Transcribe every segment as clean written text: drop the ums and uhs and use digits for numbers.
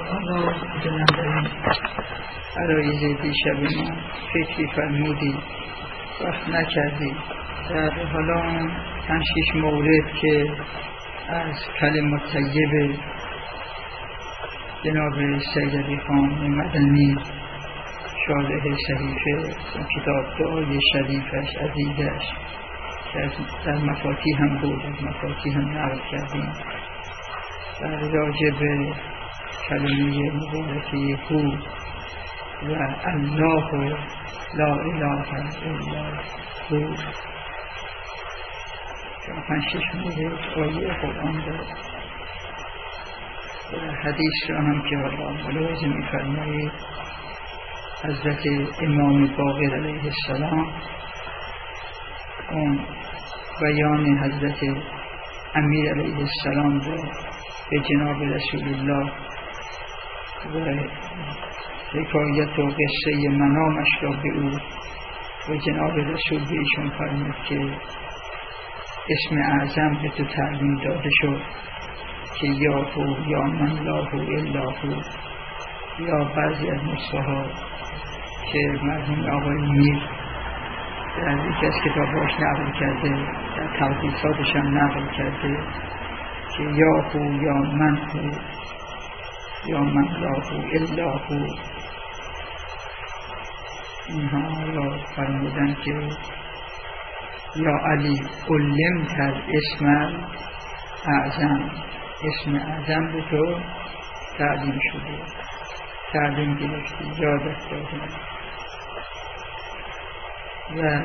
حالا دلم داریم عرایز دیشب ما فکری فرمودی وقت نکردی در حالا 5-6 مورد که از کلمات طیبه جناب سید علی خان مدنی شارح صحیفه کتاب دعای شریفش عزیزش که در مفاتیح هم بود، از مفاتیح هم نقل کردیم در راجع به کلمه مبارکه هو و الله لا اله الا هو 5-6 مورد آیه قرآن داد و حدیث را هم که حالا ملاحظه می‌فرمایید حضرت امام باقر علیه السلام اون بیان حضرت امیر علیه السلام را به جناب رسول الله و حکایت و قصه منامش را به او و جناب رسول به ایشون فرمود که اسم اعظم به تو تعلیم داده شد که یا هو یا من لا هو الا هو، یا بعضی از نسخه‌ها که مرحوم آقای میر در یکی از کتاباش نقل کرده، در توضیحاتش هم نقل کرده که یا هو یا من هو یا من لا هو الا هو. اینها را فرمودن که یا علی علمت اسم اعظم، اسم اعظم به تو تعلیم شده، تعلیم گرفتی، یادت دادن. و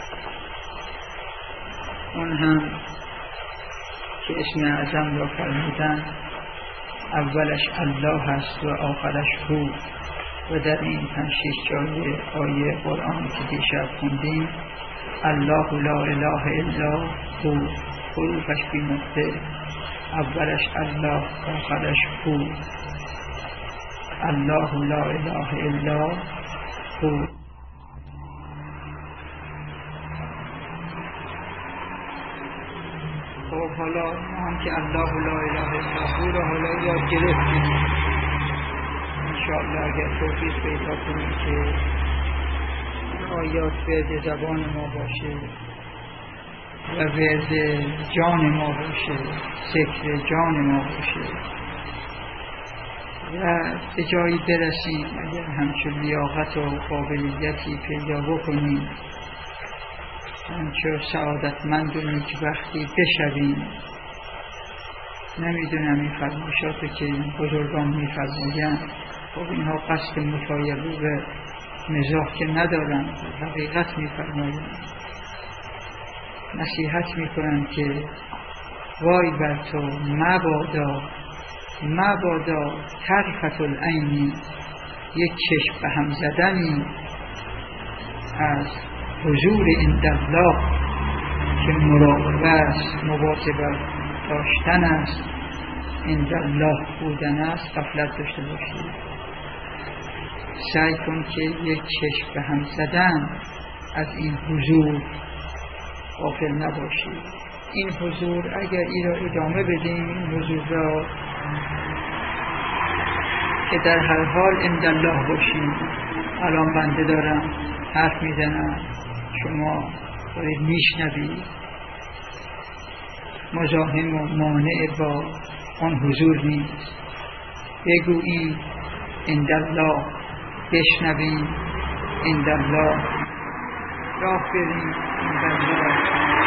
اون هم که اسم اعظم را فرمودن اولش الله هست و آخرش هو و در این 5-6 جای آیه قرآن که دیشب خوندیم الله لا اله الا هو، حروفش بی نقطه، اولش الله آخرش هو، الله لا اله الا هو. خب حالا هم که الله لا اله الا هو را حالا یاد گرفتیم، انشاءالله اگر توفیق پیدا کنیم که آیات ورد زبان ما باشه و ورد جان ما باشه، ذکر جان ما باشه و به جایی برسیم اگر همچون لیاقت و قابلیتی پیدا بکنیم، همچون سعادتمند و نیکبختی بشویم. نمیدونم این فرمایشاتو که این بزرگان میفرمایند، خب اینها قصد مطایبه و مزاح که ندارن، حقیقت میفرمایند، نصیحت میکنن که وای بر تو مبادا طرفت العینی، یک چشم به هم زدنی از حضور عند الله که مراقبه است، مواظبت داشتن است، عند الله بودن است، غفلت داشته باشی. سعی کن که یک چشم به هم زدن از این حضور غافل نباشی. این حضور اگر ای را ادامه بدیم، این حضور را که در هر حال عند الله باشیم. الان بنده دارم حرف میزنم، شما دارید میشنوید، مزاحم و مانع با آن حضور نیست. بگویید عند الله، بشنوید عند الله، راه بریم عند الله.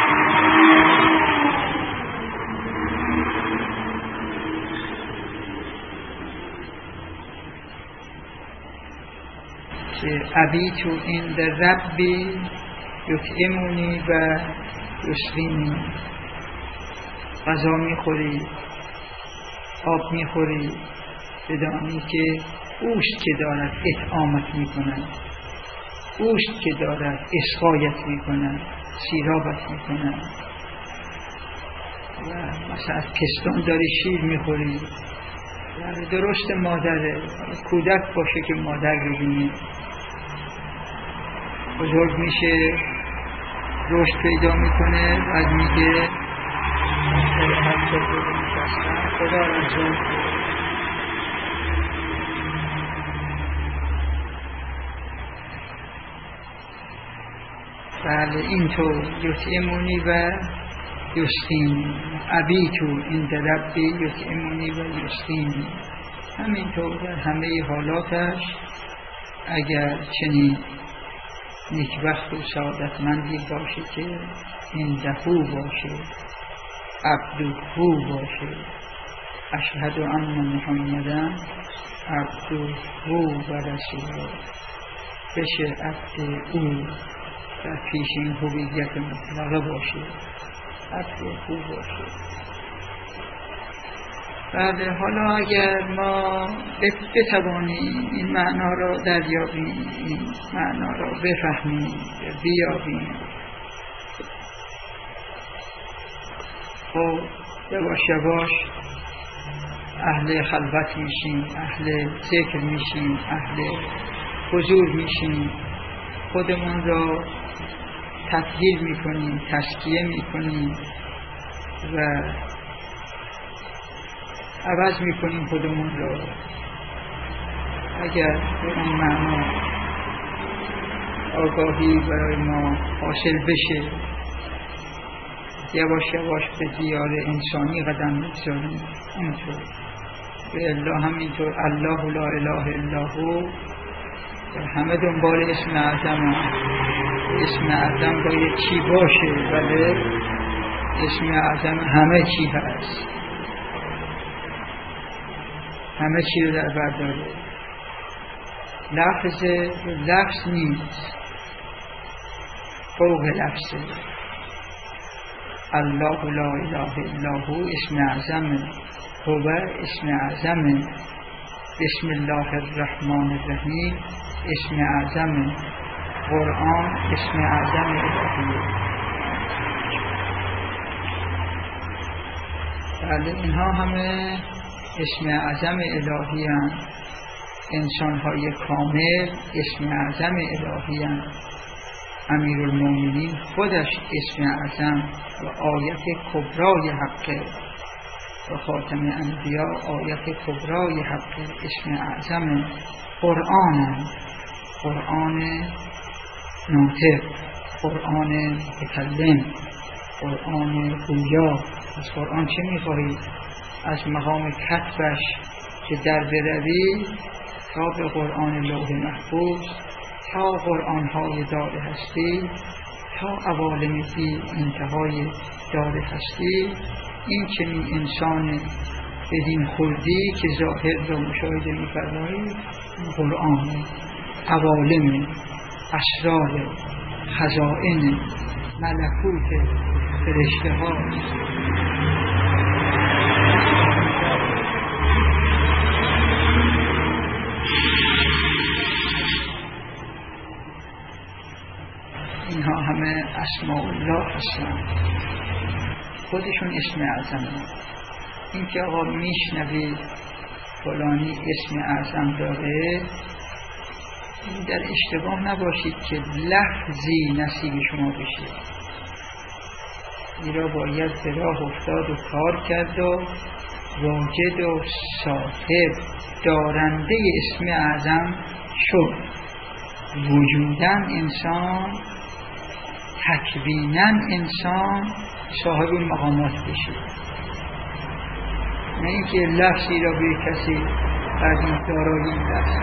که ابیتو عند ربی یطعمنی و یسقینی، غذا میخوری، آب میخوری، بدانی که اوست که دارد اطعامت میکنند، اوست که دارد اسقایت میکنند، سیرابت میکنند. و مثلا از پستان داری شیر میخوری، درست مادره، کودک باشه که مادر ببینی، بزرگ میشه، رشد پیدا میکنه، بعد میگه خدا رزاق بله اینطور یطعمونی و یسقینی، ابیتو عند ربی یطعمونی و یسقینی. همینطور در همه حالاتش اگر چنین نیکبخت و سعادتمندی باشه که اندهو باشه، عبدهو باشه، اشهد ان محمدا عبدهو و رسوله، بشه عبد او و پیش این هویت مطلقه باشه، عبد او باشه. بله، حالا اگر ما بتوانیم این معنا را دریابیم، این معنا را بفهمیم، بیابیم، خب یواش یواش اهل خلوت میشیم، اهل ذکر میشیم، اهل حضور میشیم، خودمون را تطهیر میکنیم، تزکیه میکنیم و عوض میکنیم خودمون را. اگر به اون معنا آگاهی برای ما حاصل بشه، یواش یواش به دیار انسانی قدم بگذاریم. اونطور به الله همینطور، الله لا اله الا هو، همه دنبال اسم اعظم. اسم اعظم باید چی باشه؟ ولی اسم اعظم همه چی هست، همه چی رو در بر داره. لفظ نیست، فوق لفظه. الله لا اله الا هو اسم اعظمه، هو اسم اعظمه، بسم الله الرحمن الرحیم اسم اعظمه، قرآن اسم اعظم الهیه. بله، اینها همه اسم اعظم الهی هم. انسان‌های کامل اسم اعظم الهی هم. امیرالمومنین خودش اسم اعظم و آیت کبرای حقه و خاتم انبیا آیت کبرای حقه، اسم اعظم قرآن هم. قرآن ناطق، قرآن متکلم، قرآن گویا. از قرآن چه می‌خواهید؟ از مقام کتبش که در بروی تا به قرآن لوح محفوظ، تا قرآن‌های دار هستی، تا عوالم دی انتهای دار هستی. این چنین انسان بدین خردی که ظاهر را مشاهده می‌فرمایید، قرآن عوالم، اسرار، خزائن، ملکوت، فرشته‌ها. اینها همه اسماء الله هستند، خودشون اسم اعظم. این که آقا میشنوید فلانی اسم اعظم داره، در اشتباه نباشید که لفظی نصیب شما بشه. این را باید به راه افتاد و کار کرد و واجد و صاحب دارنده اسم اعظم شد. وجودن انسان، تکویناً انسان صاحب این مقامات بشه، نه اینکه لفظی را به کسی از این دارایی لفظ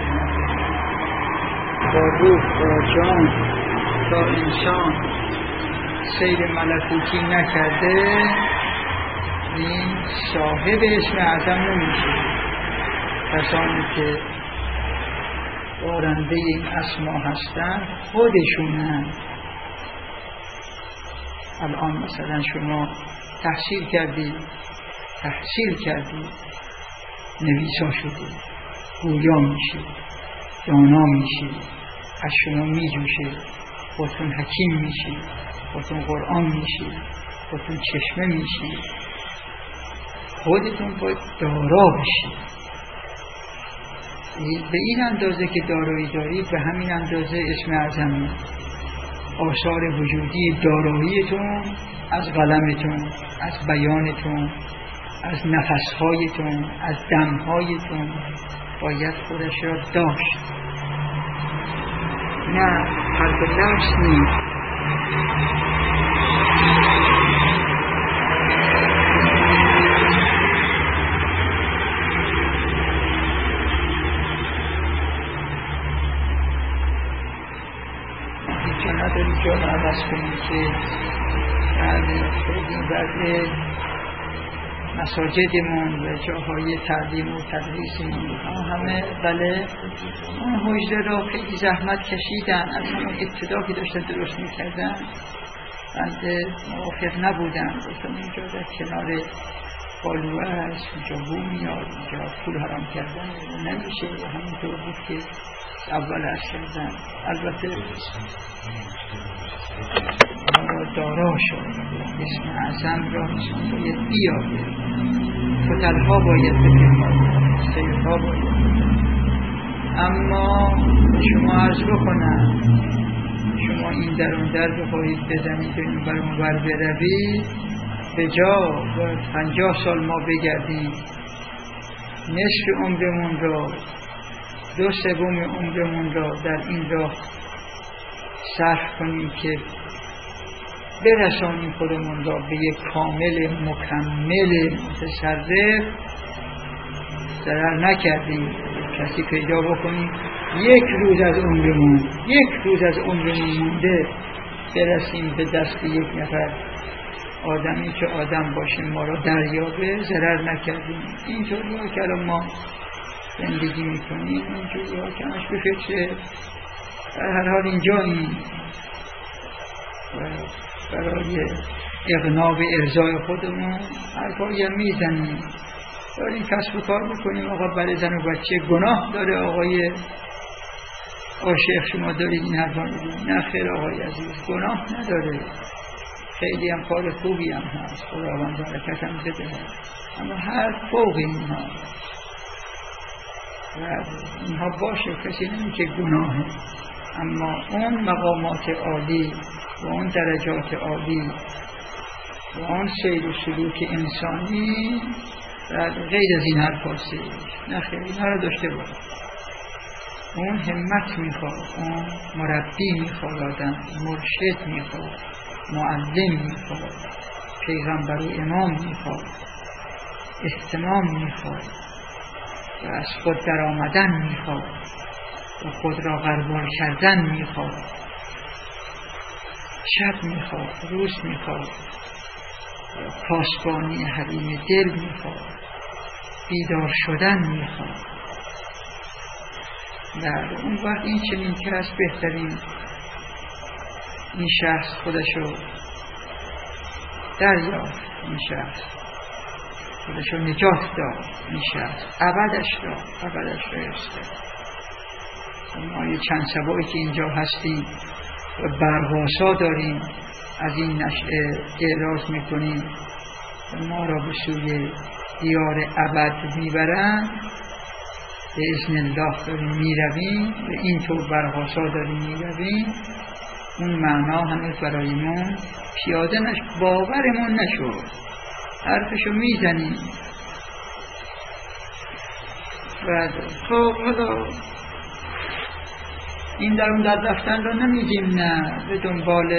با روح با جان تا انسان سیر ملکوتی نکرده، این صاحب اسم اعظم نمیشه. کسانی که دارنده این اسما هستن خودشونن. الان مثلا شما تحصیل کردید، نویسا شدید، گویا میشید، دانا میشید، از شما میجوشه، خودتون حکیم میشید، خودتون قرآن میشید، خودتون چشمه میشید. خودتون باید دارا بشید. به این اندازه که دارایی دارید، به همین اندازه اسم اعظمی. آثار وجودی داراییتون از قلمتون، از بیانتون، از نفسهایتون، از دمهایتون باید خودش را داشت. نه حرف لفظ نیست، جان عوض کنیم که خیلی وضع مساجدمون و جاهای تعلیم و تدریسمون همه بله اون حجره را خیلی زحمت کشیدن، از همون ابتدا که داشتن درست میکردن بنده موافق نبودم، گفتم اینجا در کنار بالوه هست، اینجا بو میاد، اینجا پول حرام کردن نمیشه، همینطور بود که اول عرض کردن. البته دارا شد، اسم اعظم را باید بیاید، فتلها باید بپیماید، سیرها باید. اما شما عرض بکنم شما این در اون در بخواهید بزنید و این برمون بر بروید، به جا 50 سال ما بگردیم نصف عمرمون را 2/3 عمرمون را در این راه صرف کنیم که برسانیم خودمون را به یک کامل مکمل متصرف، ضرر نکردیم. کسی پیدا بکنیم 1 روز از عمرمون مونده برسیم به دست یک نفر آدمی که آدم باشه ما را دریابه، ضرر نکردیم. اینطوری ها که الان ما زندگی میکنیم، اینطوری ها که همش به فکر در هر حال اینجا این برای اغنا به ارضای خودمون حرفایی هم میزنیم، داریم کسب و کار میکنیم. آقا برای زن و بچه گناه داره آقای عاشق شما دارید این حرفا میزنید؟ نه خیر آقای عزیز، گناه نداره، خیلی هم کار خوبی هم هست، خداوند برکت هم بده، اما هر فوق اینها و اینها باشه، کسی نمیگه گناهه، اما اون مقامات عالی و اون درجات عالی و اون سیر و سلوک انسانی غیر از این حرفاست. نه خیلی اینها رو داشته باید. اون همت میخواد، اون مربی میخواد، آدم مرشد میخواد، معلم میخواد، پیغمبر و امام میخواد، اهتمام میخواد و از خود در آمدن میخواد و خود را غربال کردن میخواد، شب میخواد، روز میخواد، پاسبانی حریم دل میخواد، بیدار شدن میخواد. در اون وقت این چنین که از بهترین این شخص خودشو دریافت، این شخص خودشو نجات داد، این شخص ابدش رسته. ما یه چند سبایی که اینجا هستیم و برقاسا داریم از این نشعه اعراض میکنیم و ما را به سوی دیار ابد میبرند، به اذن الله داریم میرویم و اینطور برقاسا داریم میرویم. اون معنا هنوز برای ما پیاده باورمون نشد، حرفشو میزنیم و خب حالا این در اون در رفتن رو نمیگیم، نه به دنبال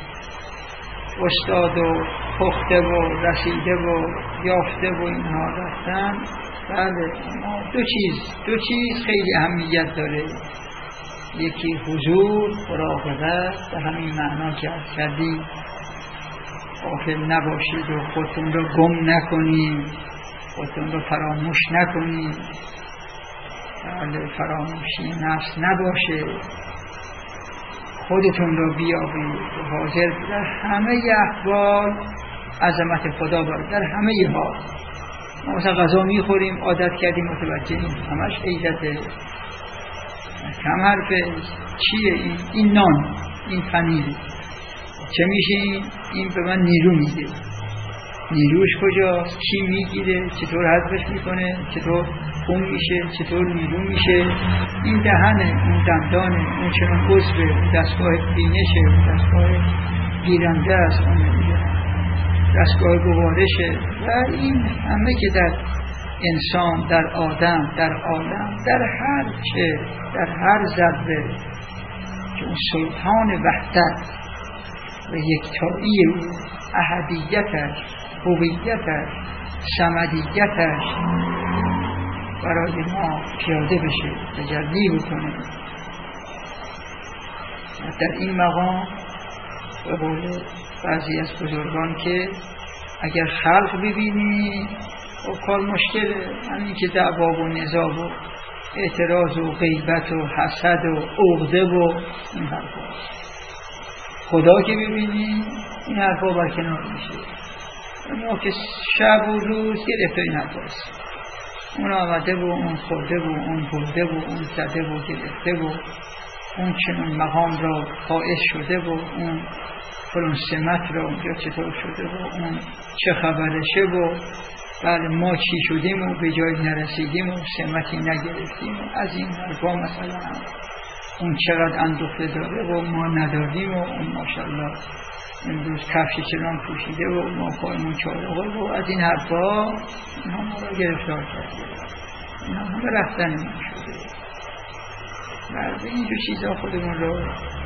استاد و پخته و رسیده و یافته و اینها رفتن. بله اما دو چیز خیلی اهمیت داره، یکی حضور، مراقبت، به همین معنا که از کردیم غافل نباشید و خودتون رو گم نکنید، خودتون رو فراموش نکنید، فراموشی نفس نباشه، خودتون رو بیابید حاضر در همه احوال عظمت خدا باید، در همه حال. ما مثلا غذا میخوریم عادت کردیم متوجهیم همش عیدته، کم حرفه، چیه این نان، این پنیر چه میشه، این به من نیرو میده، نیروش کجاست، کی میگیره، چطور حذفش میکنه، چطور خون میشه، چطور نیرو میشه، این دهنه، اون دندانه، اون چنان عضوه، اون دستگاه بینشه، اون دستگاه گیرنده است، اون دستگاه گوارشه و این همه که در انسان، در آدم، در عالم، در هر چه، در هر ذره که اون سلطان وحدت و یکتایی او، احدیتش، هویتش، صمدیتش برای ما پیاده بشه، تجلی بکنه. در این مقام به قول بعضی از بزرگان که اگر خلق ببینی و کار مشکله، همین که دعوا و نزاع و اعتراض و غیبت و حسد و عقده و این حرفا. خدا که ببینی این حرفا برکنار میشه. ما که شب و روز گرفته این حرفاست، اون آمده و اون خورده و اون برده و اون زده و گرفته و اون چنون مقام را فائز شده و اون فلان سمت را اونجا چطور شده و اون چه خبرشه و بله ما چی شدیم و به جای نرسیدیم و سمتی نگرفتیم و از این حرفا. مثلا اون چقدر اندوخته داره و ما نداریم و اون ماشاءالله امروز کفش چنان پوشیده و ما پایمون چارقه و از این حرفا. اینها ما را گرفتار کرده، اینها همه رفتن ما شده. بعد اینجور چیزا خودمون رو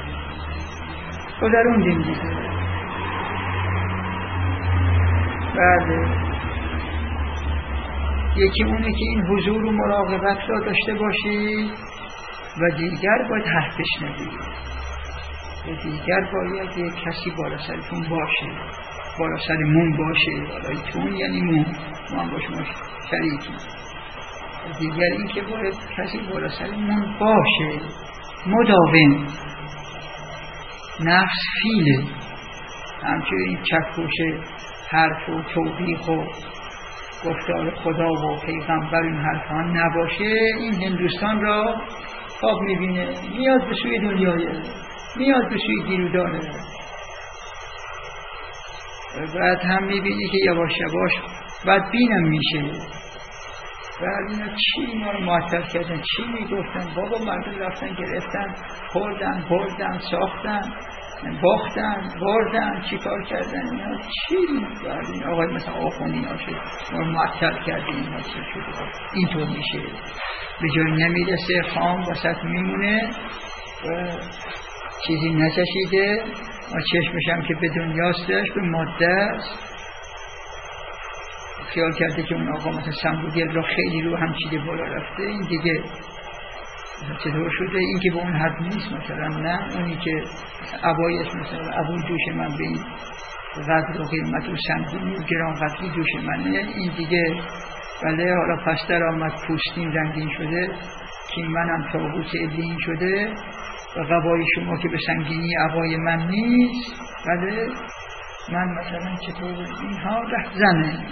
گذروندیم دیگه. بله، یکی اونه که این حضور و مراقبت را داشته باشید و دیگر باید حرف بشنوید و دیگر باید یک کسی بالا سرتون باشه، بالا سرمون باشه. بالایتون یعنی ما هم با شما شریکی. و دیگر این که باید کسی بالا سرمون باشه مداوم. نفس فیله، همچنین چکش حرف و توبیخ و گفتار خدا و پیغمبر این حرفا نباشه، این هندوستان را خواب میبینه، میاد به سوی دنیای، میاد به سوی گیرودانه. بعد هم میبینی که یواش یواش بعد بینم میشه. بعد اینا چی ما رو معطل کردن، چی میگفتن؟ بابا مردم رفتن گرفتن، خوردن، بردن، ساختن، باختن، بردن، چی کار کردن؟ اینا چی میگردن؟ آقای مثلا آخونی اینا شد ما رو معطل کردن، اینا چی شده؟ اینطور میشه، به جای نمیرسه، خام وسط میمونه و چیزی نچشیده و چشمشم که به دنیاست داشت، به ماده است. خیال کرده که اون آقا مثلا سنبوگل را خیلی رو هم چیده بالا رفته، این دیگه چطور شده؟ این که به اون حد نیست مثلا، نه اونی که عبایش مثلا عبای دوش من به این قدر و قیمت و سنگینی و گران قدری دوش منه، این دیگه بله حالا پستر آمد پوستین رنگین شده که منم تابوت ادین شده و قبای شما که به سنگینی عبای من نیست. بله من مثلا چطور اینها رفت زنه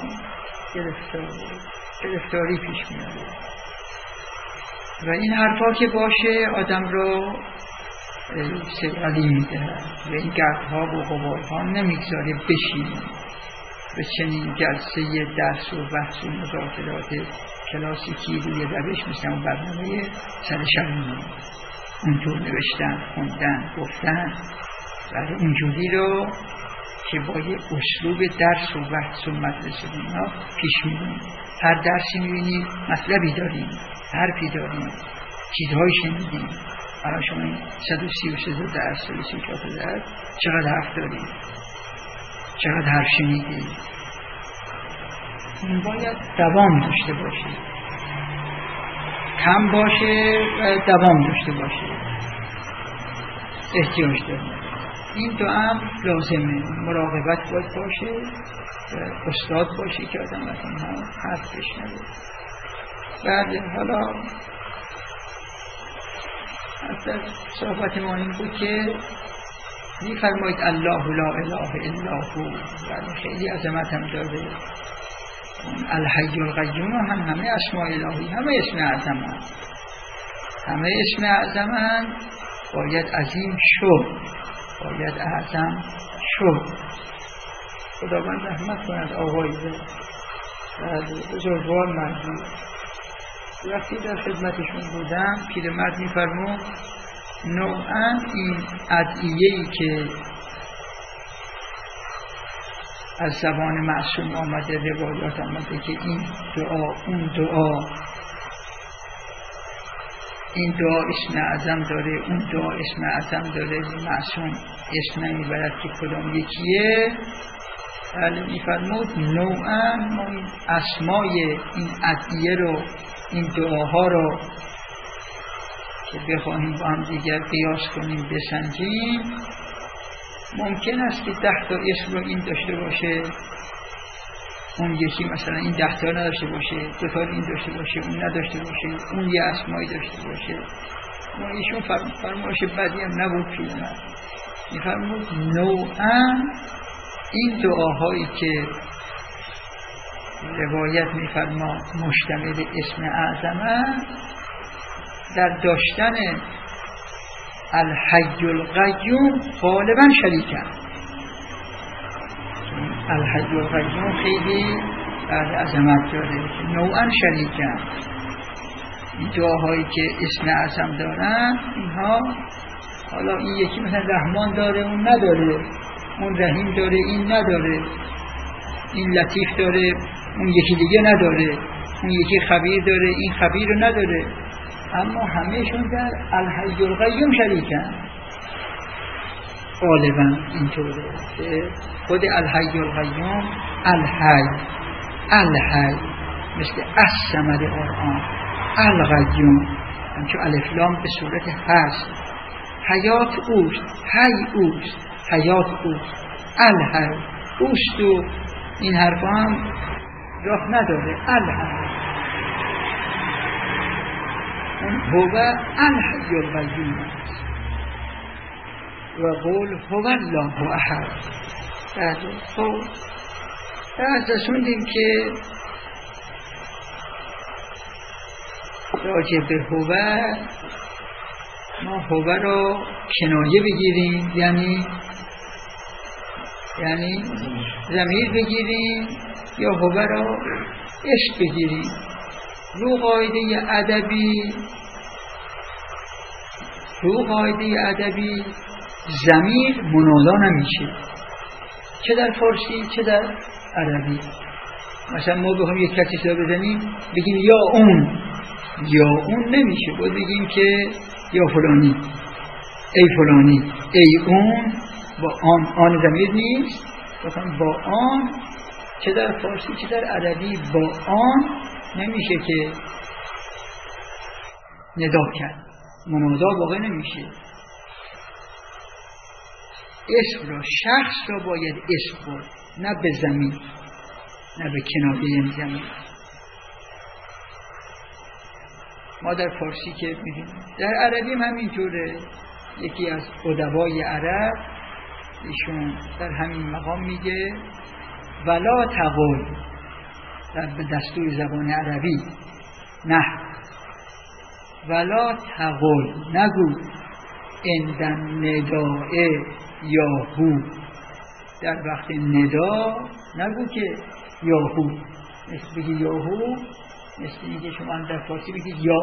گرفتاری پیش میاره و این حرفا که باشه آدم رو سرعلی میده و این گردها و غبارها نمیگذاره بشینه به چنین جلسه درس و بحث و مذاکرات کلاسیکی روی روش مثل اون برنامه سر شرمونه اونطور نوشتن، خوندن، گفتن و اونجوری رو که با یه اسلوب درس و بحث و مدرسه اینا پیش می‌بریم. هر درسی می‌بینیم مطلبی داریم، حرفی داریم، چیزهایی شنیدیم. الان شما این 133 درس 134 درس چقدر حرف داریم، چقدر حرف شنیدیم. این باید دوام داشته باشه، کم باشه و دوام داشته باشه، احتیاج داره. این دو امر لازمه، مراقبت باید باشه و استاد باشه که آدم از اینها حرف بشنوه. بعد حالا اصلا صحبت ما این بود که می‌فرمایید الله لا اله الا هو، یعنی خیلی عظمت هم داره. الحی القیوم هم همه اسماء الهی، همه اسم اعظمن، همه اسم اعظمن باید عظیم شد، باید اعظم شد. خداوند رحمت کند آقای بزرگوار مردی. وقتی در خدمتشون بودم پیرمرد می‌فرمود نوعاً این ادعیه‌ای که از زبان معصوم آمده، روایات آمده که این دعا اون دعا این دعا اسم اعظم داره، اون دعا اسم اعظم داره، معصوم اسم نمیبرد که کدام یکیه. بله میفرمود نوعا ما این اسمای این ادعیه رو، این دعاها رو که بخواهیم با هم دیگر قیاس کنیم بسنجیم، ممکن است که 10 تا اسم رو این داشته باشه، اون یکی مثلا این 10 تا نداشته باشه، 2 تا این داشته باشه، اون نداشته باشه، اون یه اسمایی داشته باشه. ما ایشون فرمایش بدی هم نبود پیدا. میفرمود نوعا این دعاهایی که روایت میفرما مشتمل به اسم اعظمه، در داشتن الحی القیوم غالبا شریکن. الحی القیوم خیلی عظمت داره، نوعا شریکن. این دعاهایی که اسم اعظم دارن اینها، حالا این یکی مثلا رحمان داره اون نداره، اون رحیم داره این نداره، این لطیف داره اون یکی دیگه نداره، اون یکی خبیر داره این خبیر رو نداره، اما همهشون در الحی القیوم شریکن. غالبا اینطوره. خود الحی القیوم الحی مثل الصمد قرآن، القیوم همچون الف لام به صورت هست، حیات اوست، حی اوست، حیات اوست، الحی اوست و این حرفا هم راه نداره. الحی هو الحی القیوم است و قول هو الله احد. بعد رسوندیم که راجع به هو ما هو رو کنایه بگیریم، یعنی ضمیر بگیریم، یا هو رو اسم بگیریم. رو قاعده ادبی ضمیر منادا نمیشه، چه در فارسی چه در عربی. مثلا ما بخوام یک کسی صدا بزنیم بگیم یا اون نمیشه، باید بگیم که یا فلانی، ای فلانی، ای اون. با آن ضمیر نیست، مثلا با آن، چه در فارسی چه در عربی با آن نمیشه که ندا کرد، منادا واقع نمیشه. اسم را، شخص را باید اسم بود، نه به ضمیر، نه به کنایه ضمیر. ما در فارسی که میگیم، در عربی هم همینطوره. یکی از ادبای عرب ایشون در همین مقام میگه ولا تقول، در دستور زبان عربی نه، ولا تقول نگو عند نداء یاهو، در وقت ندا نگو که یاهو، مثل بگی یاهو، مثل اینکه شما در فارسی بگید یا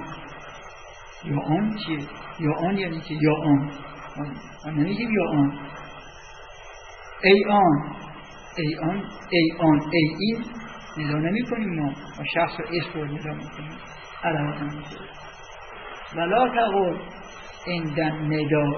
آن چیه؟ یا آن یعنی که یا آن، ما نمیگیم یا آن. ای آن ای این ندا نمی کنیم، ما شخص و اسم رو ندا می کنیم. عربات هم می کنیم ولا تقول عند نداء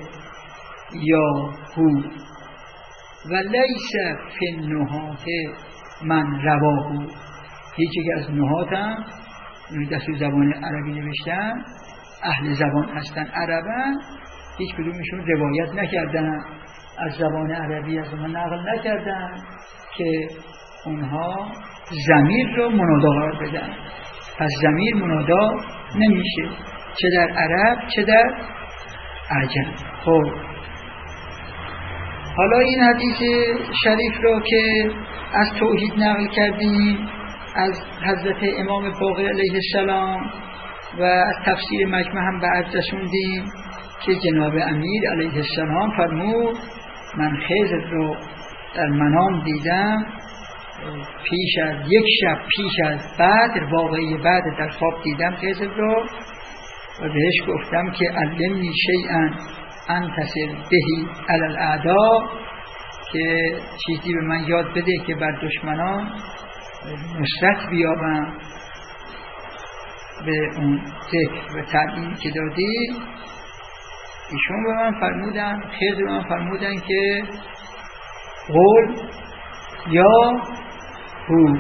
یاهو و لیس فی النحات من رواه. هیچ یک از نحات هم دستور زبان عربی نوشتن، اهل زبان هستن، عربن، هیچ کدومشون روایت نکردن از زبان عربی، از اونها نقل نکردن که اونها ضمیر رو منادا قرار بدن. پس ضمیر منادا نمیشه، چه در عرب چه در عجم. خب حالا این حدیث شریف رو که از توحید نقل کردیم از حضرت امام باقر علیه السلام و از تفسیر مجمع هم بعد رسوندیم که جناب امیر علیه السلام فرمود من خضر رو در منام دیدم پیش از یک شب پیش از بدر، واقعی بدر در خواب دیدم خضر رو و بهش گفتم که علمنی شیئا انتصر بهی علی الاعداء، که چیزی به من یاد بده که بر دشمنان نصرت بیابم. به اون ذکر و تعلیم که دادی، ایشون به من فرمودن، خضر به من فرمودن که قول یا هو،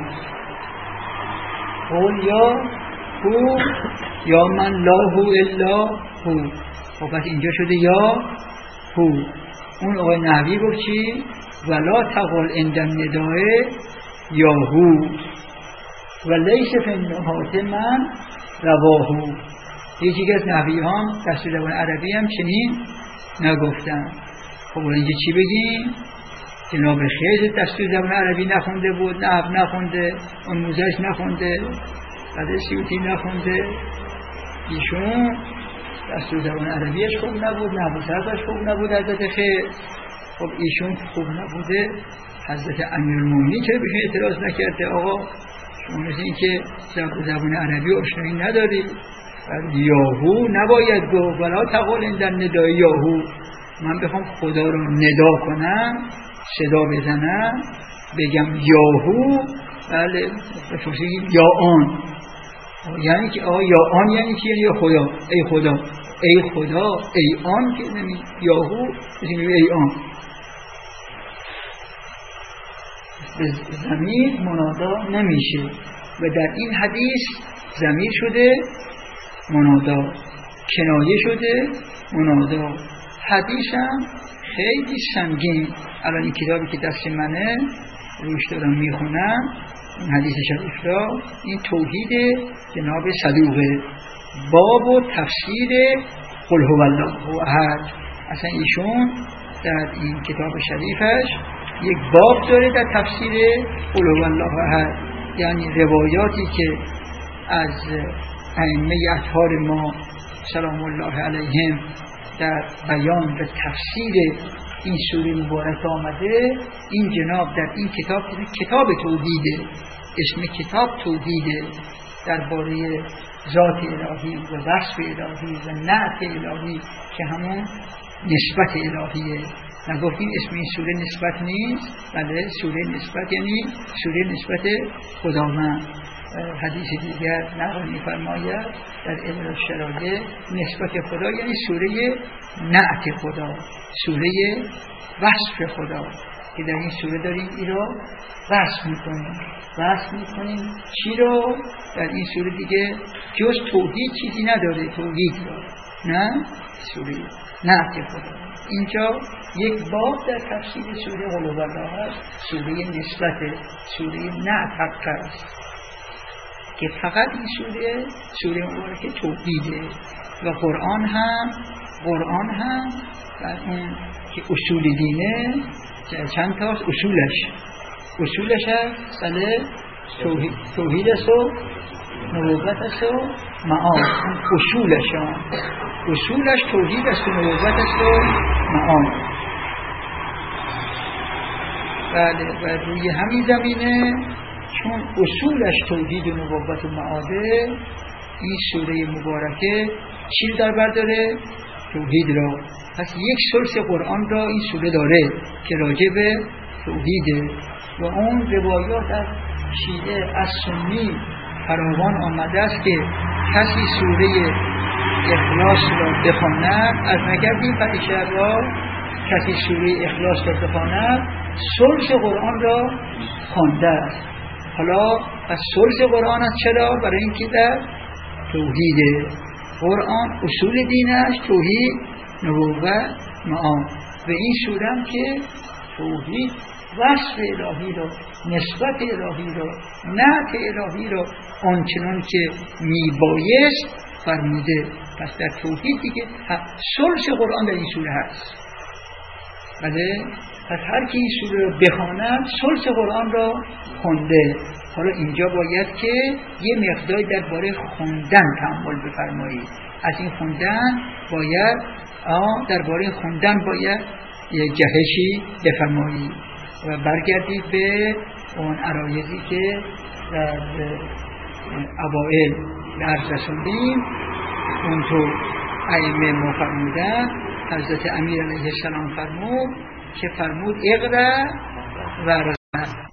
قول یا هو یا من لا هو الا هو. خب پس اینجا شده یا هو. اون آقای نحوی گفت چی؟ ولا تقل عند النداء یا هو و لیس فی النهات من رواهو. یکی از نحوی هم دستور زبان عربی هم چنین نگفتن. خب اینجا چی بگیم؟ جناب خضر دستور زبان عربی نخونده بود، نحو نخونده، آموزش نخونده، بعد سیوطی نخونده، ایشون دستور زبان عربیش خوب نبود، نحو صرفش خوب نبود. حضرت خضر خب ایشون خوب نبوده، حضرت امیرالمومنین چرا بهشون اعتراض نکرده؟ آقا شما مثل این که زبان عربی آشنایی نداری، یاهو نباید گفت، ولا تقل عند النداء یاهو. من بخوام خدا رو ندا کنم، صدا بزنم، بگم یاهو، بله به فارسی یا آن، یعنی که یا آن یعنی چی؟ یعنی خدا، ای خدا، ای خدا، ای آن، که نمی یاهو میگیم ای آن. به ضمیر منادا نمیشه و در این حدیث ضمیر شده منادا، کنایه شده منادا. حدیث هم خیلی سنگین. الان این کتابی که دست منه روش دارم میخونم، این حدیث شریف را، این توحید جناب صدوقه، باب و تفسیر قل هو الله احد. اصلا ایشون در این کتاب شریفش یک باب داره در تفسیر قل هو الله احد، یعنی روایاتی که از ائمه اطهار ما سلام الله علیهم در بیان و تفسیر این سوره مبارک آمده. این جناب در این کتاب توحیده، اسم کتاب توحیده، درباره ذات الهی و وصف الهی و نعت الهی که همون نسبت الهیه. نگفتیم اسم این سوره نسبت نیست؟ بله، سوره نسبت یعنی سوره نسبت خداوند. حدیث دیگر نقل می‌فرماید در علل الشرایع نسبت خدا یعنی سوره نعت خدا، سوره وصف خدا، که در این سوره داریم این رو وصف میکنیم. چی رو؟ در این سوره دیگه جز توحید چیزی نداره، توحید رو نه، سوره نعت خدا. اینجا یک باب در تفسیر سوره قل هو الله است، سوره نسبت، سوره نعت حق است، که فقط این سوره مبارکه توحیده. و قرآن هم در اون که اصول دینه چند تا اصولش هست، بله، توحید است و نبوت است و معاد. اصولش توحید است و نبوت است و معاد. بله، و روی همین زمینه چون اصولش توحید و نبوت و معاده، این سوره مبارکه چی در بر داره؟ توحید را. پس یک ثلث قرآن را این سوره داره که راجع به توحیده. و اون روایات از شیعه از سنی فراوان آمده است که کسی سوره اخلاص را بخواند، از نگردیم پریشب را، کسی سوره اخلاص را بخواند ثلث قرآن را خوانده است. حالا از ثلث قرآن است. چرا؟ برای اینکه در توحیده. قرآن اصول دینش توحید، نبوت، معاد. و این سوره هم که توحید، وصف الهی رو، نسبت الهی رو، نعت الهی رو آنچنان که میبایست فرموده. پس در توحید دیگه ثلث قرآن در این سوره هست. بله، پس هر کی این سوره رو بخواند ثلث قرآن را خونده. حالا اینجا باید که یه مقداری درباره خوندن تأمل بفرمایید. از این خوندن باید درباره خوندن باید یه جهشی بفرمایید و برگردید به اون عرایضی که در اوائل عرض رسوندیم. اونطور ائمه ما فرمودن، حضرت امیر علیه السلام فرمود که فرمود اقرأ و